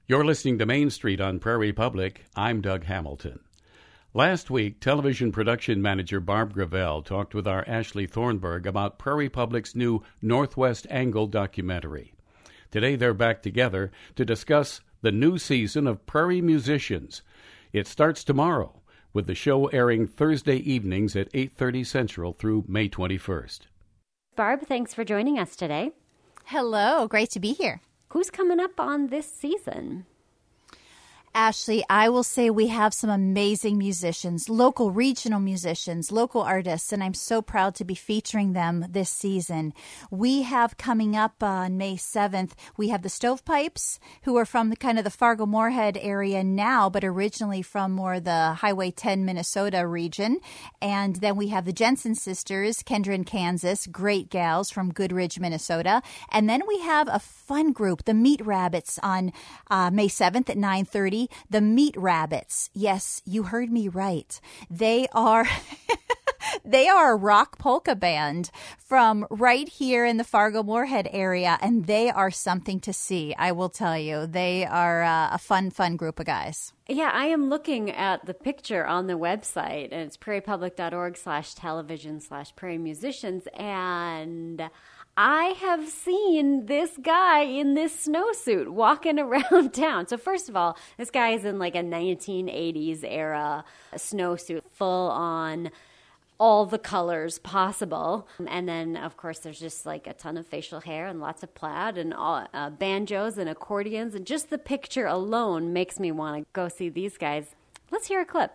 You're listening to Main Street on Prairie Public. I'm Doug Hamilton. Last week, television production manager Barb Gravel talked with our Ashley Thornburg about Prairie Public's new Northwest Angle documentary. Today, they're back together to discuss the new season of Prairie Musicians. It starts tomorrow, with the show airing Thursday evenings at 8:30 Central through May 21st. Barb, thanks for joining us today. Hello, great to be here. Who's coming up on this season? Ashley, I will say we have some amazing musicians, local regional musicians, local artists, and I'm so proud to be featuring them this season. We have coming up on May 7th, we have the Stovepipes, who are from the Fargo-Moorhead area now, but originally from more the Highway 10 Minnesota region. And then we have the Jensen sisters, Kendra and Kansas, great gals from Goodridge, Minnesota. And then we have a fun group, the Meat Rabbits, on May 7th at 9:30. The Meat Rabbits. Yes, you heard me right. They are they are a rock polka band from right here in the Fargo-Moorhead area, and they are something to see, I will tell you. They are a fun group of guys. Yeah, I am looking at the picture on the website, and it's prairiepublic.org/television/prairie musicians, and I have seen this guy in this snowsuit walking around town. So first of all, this guy is in like a 1980s era snowsuit, full on all the colors possible. And then, of course, there's just like a ton of facial hair and lots of plaid and all, banjos and accordions. And just the picture alone makes me want to go see these guys. Let's hear a clip.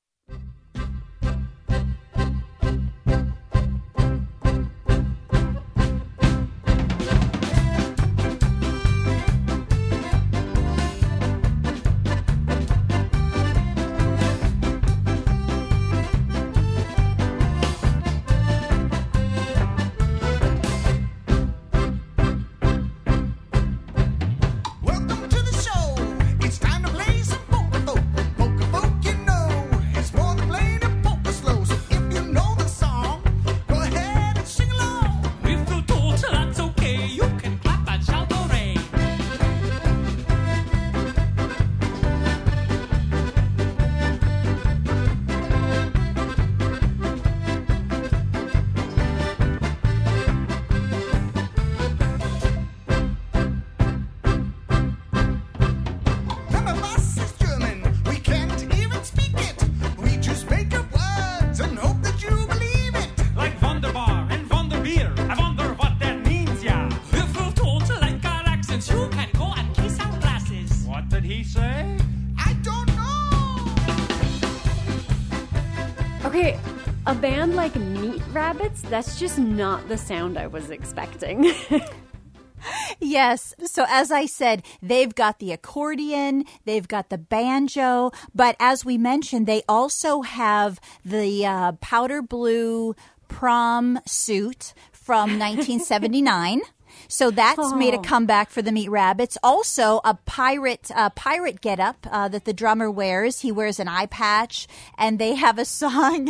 Okay, a band like Meat Rabbits, that's just not the sound I was expecting. Yes. So as I said, they've got the accordion, they've got the banjo, but as we mentioned, they also have the powder blue prom suit from 1979. So that's made a comeback for the Meat Rabbits. Also, a pirate getup that the drummer wears. He wears an eye patch, and they have a song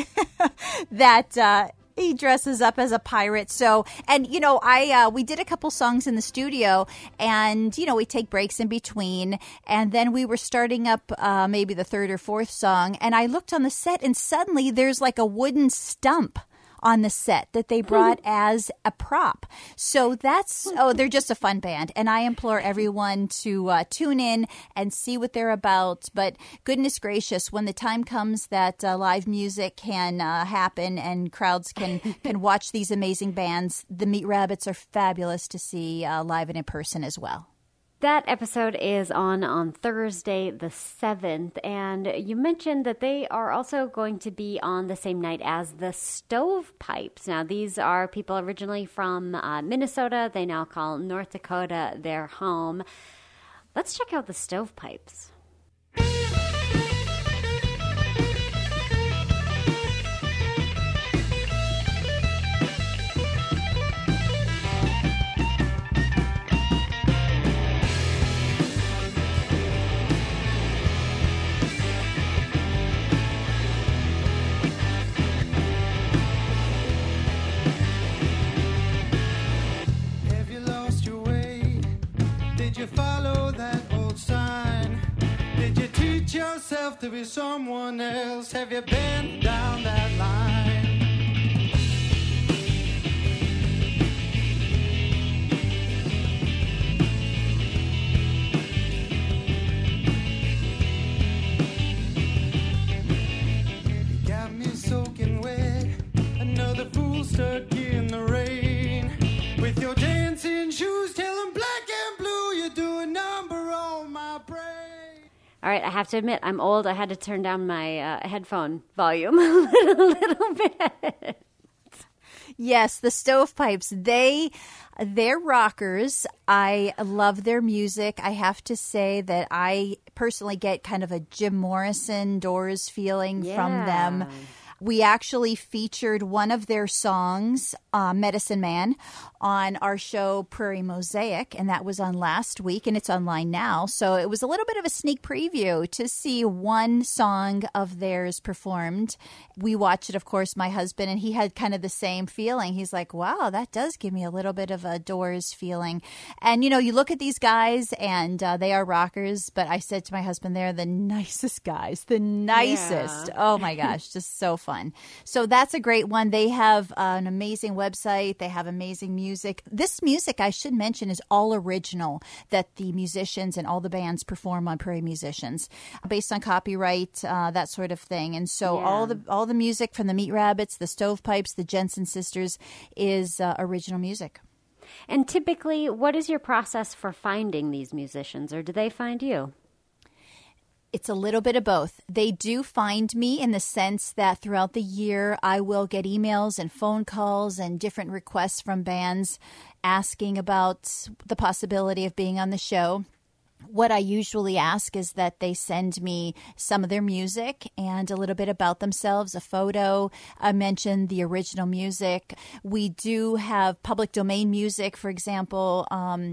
that he dresses up as a pirate. So, and we did a couple songs in the studio, and we take breaks in between, and then we were starting up maybe the third or fourth song, and I looked on the set, and suddenly there's like a wooden stump on the set that they brought as a prop. So they're just a fun band. And I implore everyone to tune in and see what they're about. But goodness gracious, when the time comes that live music can happen and crowds can watch these amazing bands, the Meat Rabbits are fabulous to see live and in person as well. That episode is on Thursday the 7th, and you mentioned that they are also going to be on the same night as the Stovepipes. Now, these are people originally from Minnesota. They now call North Dakota their home. Let's check out the Stovepipes. Have you lost your way? Did you follow that old sign? yourself to be someone else? Have you been down that line? You got me soaking wet, another fool stuck in the rain. With your dancing shoes telling black and blue, you do a number on my brain. All right, I have to admit, I'm old. I had to turn down my headphone volume a little bit. Yes, the Stovepipes, they're rockers. I love their music. I have to say that I personally get kind of a Jim Morrison, Doors feeling from them. We actually featured one of their songs, Medicine Man, on our show Prairie Mosaic, and that was on last week, and it's online now. So it was a little bit of a sneak preview to see one song of theirs performed. We watched it, of course, my husband, and he had kind of the same feeling. He's like, wow, that does give me a little bit of a Doors feeling. And, you know, you look at these guys, and they are rockers, but I said to my husband, they're the nicest guys, the nicest. Yeah. Oh, my gosh, just so fun. So that's a great one. They have an amazing website. They have amazing music. This music, I should mention, is all original that the musicians and all the bands perform on Prairie Musicians, based on copyright, that sort of thing. And so all the music from the Meat Rabbits, the Stovepipes, the Jensen Sisters is original music. And typically, what is your process for finding these musicians, or do they find you? It's a little bit of both. They do find me in the sense that throughout the year, I will get emails and phone calls and different requests from bands asking about the possibility of being on the show. What I usually ask is that they send me some of their music and a little bit about themselves, a photo. I mentioned the original music. We do have public domain music, for example.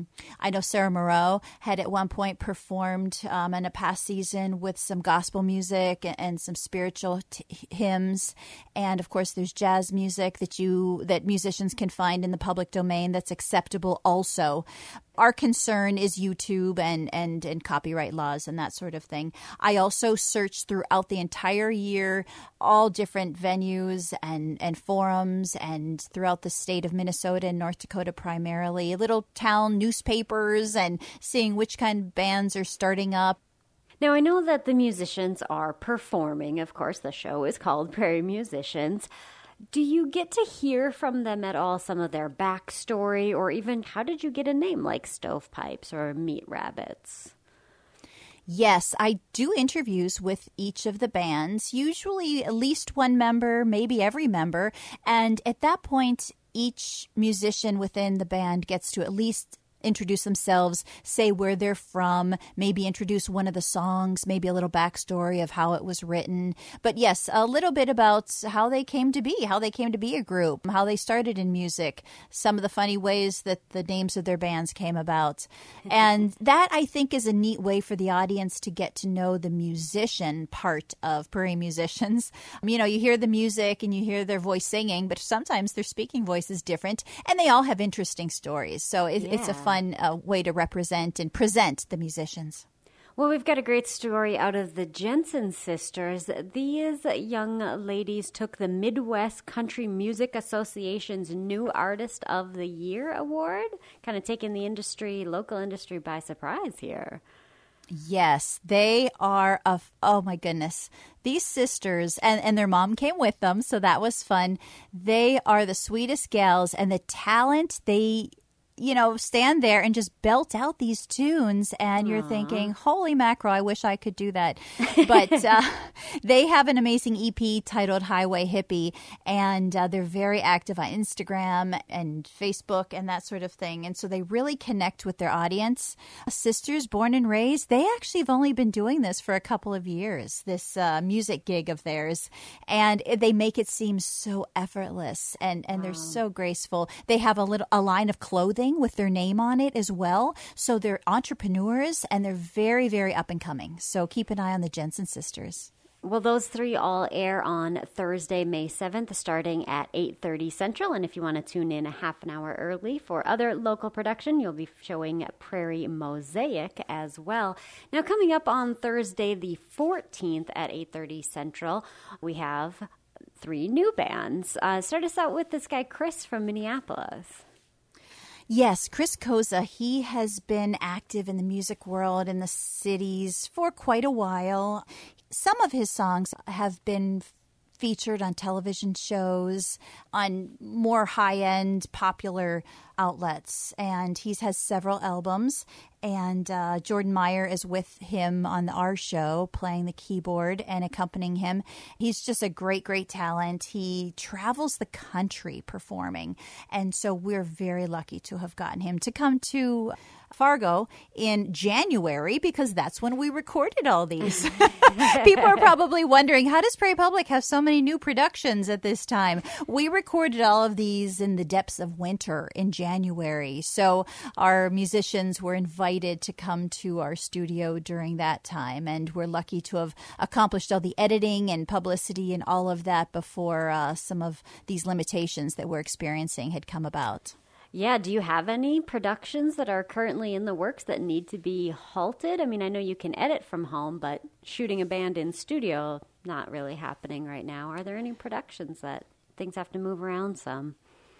I know Sarah Moreau had at one point performed in a past season with some gospel music and some spiritual hymns. And of course, there's jazz music that musicians can find in the public domain that's acceptable also. Our concern is YouTube and copyright laws and that sort of thing. I also search throughout the entire year, all different venues and forums and throughout the state of Minnesota and North Dakota primarily, little town newspapers and seeing which kind of bands are starting up. Now, I know that the musicians are performing. Of course, the show is called Prairie Musicians. Do you get to hear from them at all, some of their backstory, or even how did you get a name like Stovepipes or Meat Rabbits? Yes, I do interviews with each of the bands, usually at least one member, maybe every member. And at that point, each musician within the band gets to at least introduce themselves, say where they're from, maybe introduce one of the songs, maybe a little backstory of how it was written. But yes, a little bit about how they came to be a group, how they started in music, some of the funny ways that the names of their bands came about. And that, I think, is a neat way for the audience to get to know the musician part of Prairie Musicians. You know, you hear the music and you hear their voice singing, but sometimes their speaking voice is different, and they all have interesting stories. So it's a fun way to represent and present the musicians. Well, we've got a great story out of the Jensen Sisters. These young ladies took the Midwest Country Music Association's New Artist of the Year award, kind of taking the local industry by surprise here. Yes, they are oh my goodness. These sisters, and their mom came with them, so that was fun. They are the sweetest gals, and the talent they stand there and just belt out these tunes, and you're thinking, holy mackerel, I wish I could do that. But they have an amazing EP titled Highway Hippie, and they're very active on Instagram and Facebook and that sort of thing. And so they really connect with their audience. Sisters born and raised, they actually have only been doing this for a couple of years, this music gig of theirs. And they make it seem so effortless, and they're so graceful. They have a line of clothing with their name on it as well. So they're entrepreneurs, and they're very, very up and coming. So keep an eye on the Jensen Sisters. Well, those three all air on Thursday, May 7th, starting at 8:30 Central. And if you want to tune in a half an hour early for other local production, you'll be showing Prairie Mosaic as well. Now, coming up on Thursday, the 14th at 8:30 Central, we have three new bands. Start us out with this guy, Chris from Minneapolis. Yes, Chris Koza, he has been active in the music world in the cities for quite a while. Some of his songs have been featured on television shows, on more high-end popular outlets, and he has several albums. And Jordan Meyer is with him on our show, playing the keyboard and accompanying him. He's just a great, great talent. He travels the country performing, and so we're very lucky to have gotten him to come to Fargo in January, because that's when we recorded all these. People are probably wondering, how does Prairie Public have so many new productions at this time? We recorded all of these in the depths of winter in January. So our musicians were invited to come to our studio during that time, and we're lucky to have accomplished all the editing and publicity and all of that before some of these limitations that we're experiencing had come about. Yeah, do you have any productions that are currently in the works that need to be halted? I mean, I know you can edit from home, but shooting a band in studio, not really happening right now. Are there any productions that things have to move around some?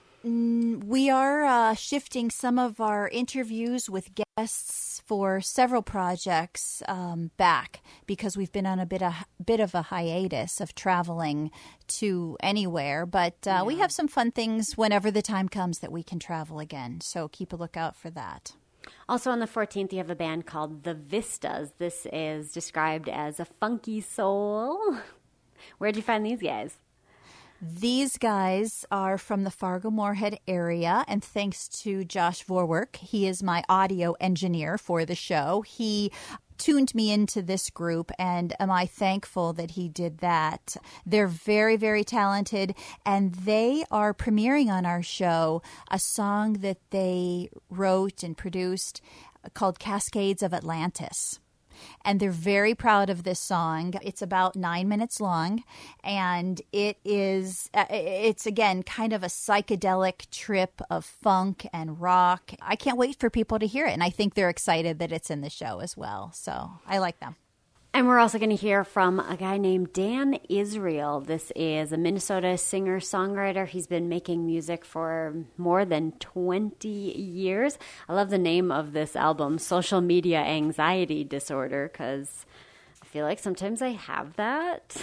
We are shifting some of our interviews with guests for several projects back, because we've been on a bit of a hiatus of traveling to anywhere. But we have some fun things whenever the time comes that we can travel again. So keep a lookout for that. Also on the 14th, you have a band called The Vistas. This is described as a funky soul. Where'd you find these guys? These guys are from the Fargo-Moorhead area, and thanks to Josh Vorwerk, he is my audio engineer for the show. He tuned me into this group, and am I thankful that he did that. They're very, very talented, and they are premiering on our show a song that they wrote and produced called Cascades of Atlantis. And they're very proud of this song. It's about 9 minutes long, and it's again kind of a psychedelic trip of funk and rock. I can't wait for people to hear it, and I think they're excited that it's in the show as well. So I like them. And we're also going to hear from a guy named Dan Israel. This is a Minnesota singer-songwriter. He's been making music for more than 20 years. I love the name of this album, Social Media Anxiety Disorder, because I feel like sometimes I have that.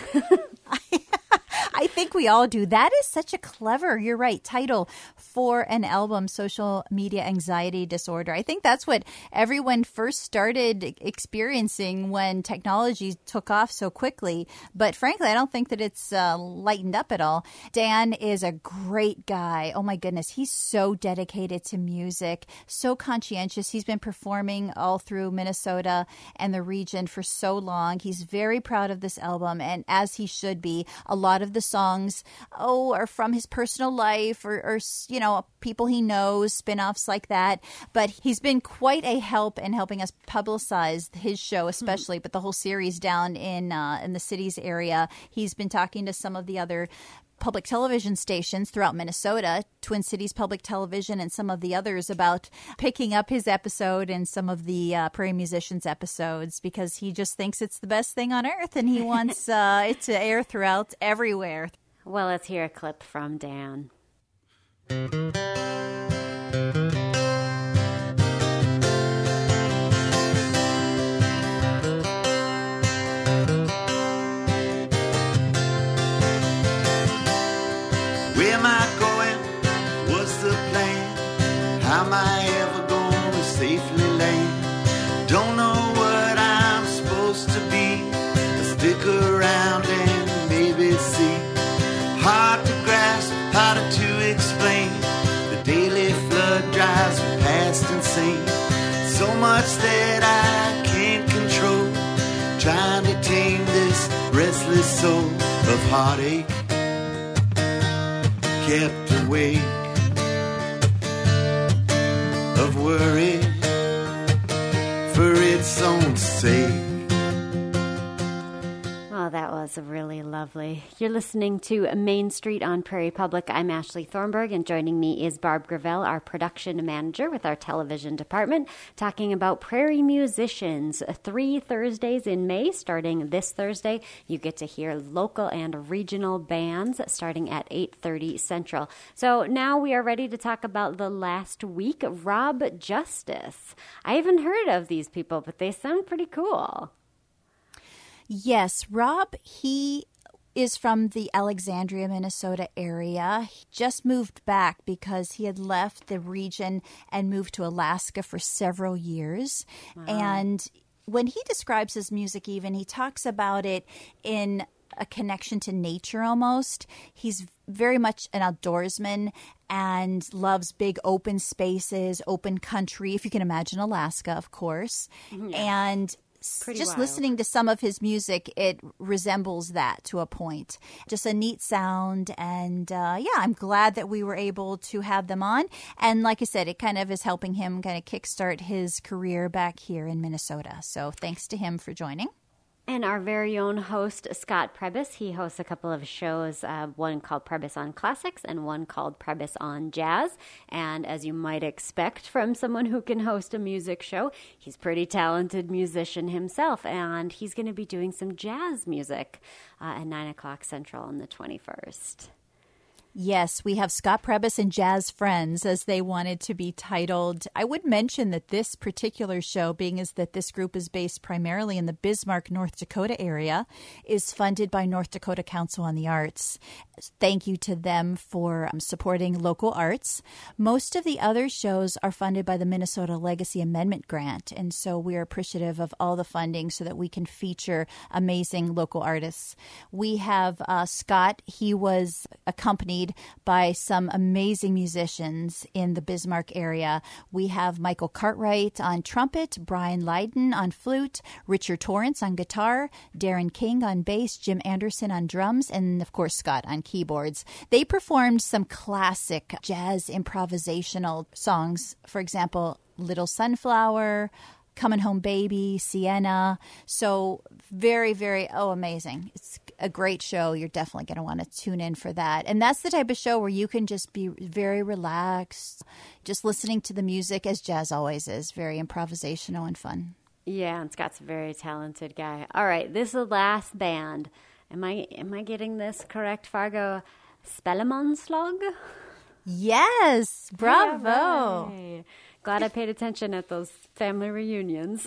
I think we all do. That is such a clever, you're right, title for an album, Social Media Anxiety Disorder. I think that's what everyone first started experiencing when technology took off so quickly. But frankly, I don't think that it's lightened up at all. Dan is a great guy. Oh my goodness, he's so dedicated to music, so conscientious. He's been performing all through Minnesota and the region for so long. He's very proud of this album, and as he should be. A lot of the songs are from his personal life or people he knows, spin-offs like that. But he's been quite a help in helping us publicize his show, especially, but the whole series down in the cities area. He's been talking to some of the other public television stations throughout Minnesota, Twin Cities Public Television and some of the others, about picking up his episode and some of the Prairie Musicians episodes, because he just thinks it's the best thing on earth and he wants it to air throughout everywhere. Well, let's hear a clip from Dan. Where am I going? What's the plan? How am I ever going to safely land? Don't know what I'm supposed to be. I'll stick around and maybe see. Hard to grasp, harder to explain. The daily flood drives me past insane. So much that I can't control. Trying to tame this restless soul of heartache. Kept awake, of worry for its own sake. Well, Oh, that was really lovely. You're listening to Main Street on Prairie Public. I'm Ashley Thornburg, and joining me is Barb Gravel, our production manager with our television department, talking about Prairie musicians. 3 Thursdays in May, starting this Thursday, you get to hear local and regional bands starting at 8:30 Central. So now we are ready to talk about the last week. Rob Justice. I haven't heard of these people, but they sound pretty cool. Yes, Rob, he is from the Alexandria, Minnesota area. He just moved back because he had left the region and moved to Alaska for several years. Wow. And when he describes his music even, he talks about it in a connection to nature almost. He's very much an outdoorsman and loves big open spaces, open country, if you can imagine Alaska, of course. Yeah. And just wild. Listening to some of his music, it resembles that to a point. Just a neat sound. And I'm glad that we were able to have them on. And like I said, it kind of is helping him kind of kickstart his career back here in Minnesota. So thanks to him for joining. And our very own host, Scott Prebys, he hosts a couple of shows, one called Prebys on Classics and one called Prebys on Jazz. And as you might expect from someone who can host a music show, he's a pretty talented musician himself. And he's going to be doing some jazz music at 9 o'clock Central on the 21st. Yes, we have Scott Prebys and Jazz Friends, as they wanted to be titled. I would mention that this particular show, being as that this group is based primarily in the Bismarck, North Dakota area, is funded by North Dakota Council on the Arts. Thank you to them for supporting local arts. Most of the other shows are funded by the Minnesota Legacy Amendment Grant, and so we are appreciative of all the funding so that we can feature amazing local artists. We have Scott. He was accompanied by some amazing musicians in the Bismarck area. We have Michael Cartwright on trumpet, Brian Lydon on flute, Richard Torrance on guitar, Darren King on bass, Jim Anderson on drums, and of course Scott on keyboards. They performed some classic jazz improvisational songs. For example, Little Sunflower, Coming Home Baby, Sienna. So very, very, amazing. It's a great show. You're definitely going to want to tune in for that. And that's the type of show where you can just be very relaxed, just listening to the music, as jazz always is, very improvisational and fun. Yeah, and Scott's a very talented guy. All right, this is the last band. Am I getting this correct, Fargo? Spellemannslag? Yes, bravo. Right. Glad I paid attention at those family reunions.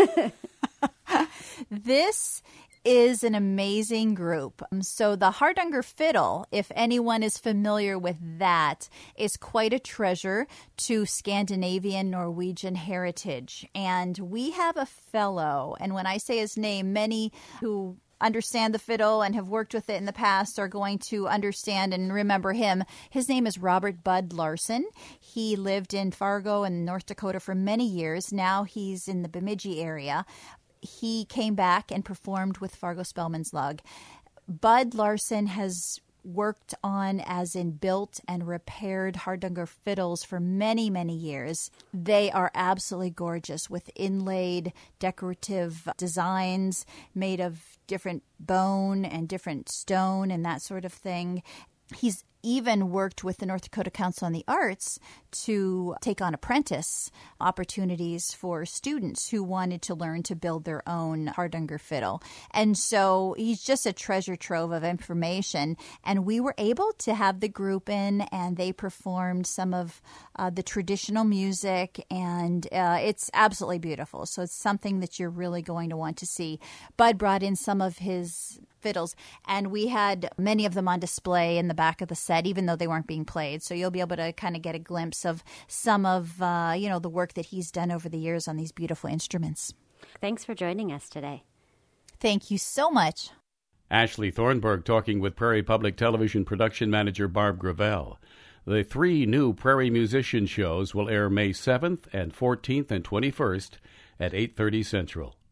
This is an amazing group. So the Hardanger Fiddle, if anyone is familiar with that, is quite a treasure to Scandinavian Norwegian heritage. And we have a fellow, and when I say his name, many who understand the fiddle and have worked with it in the past are going to understand and remember him. His name is Robert Bud Larson. He lived in Fargo and North Dakota for many years. Now he's in the Bemidji area. He came back and performed with Fargo Spellemannslag. Bud Larson has worked on, as in built and repaired, Hardanger fiddles for many, many years. They are absolutely gorgeous with inlaid decorative designs made of different bone and different stone and that sort of thing. He's even worked with the North Dakota Council on the Arts to take on apprentice opportunities for students who wanted to learn to build their own Hardanger fiddle. And so he's just a treasure trove of information. And we were able to have the group in, and they performed some of the traditional music, and it's absolutely beautiful. So it's something that you're really going to want to see. Bud brought in some of his fiddles, and we had many of them on display in the back of the set, even though they weren't being played. So you'll be able to kind of get a glimpse of some of the work that he's done over the years on these beautiful instruments. Thanks for joining us today. Thank you so much. Ashley Thornburg talking with Prairie Public Television production manager Barb Gravel. The 3 new Prairie musician shows will air May 7th and 14th and 21st at 8:30 Central.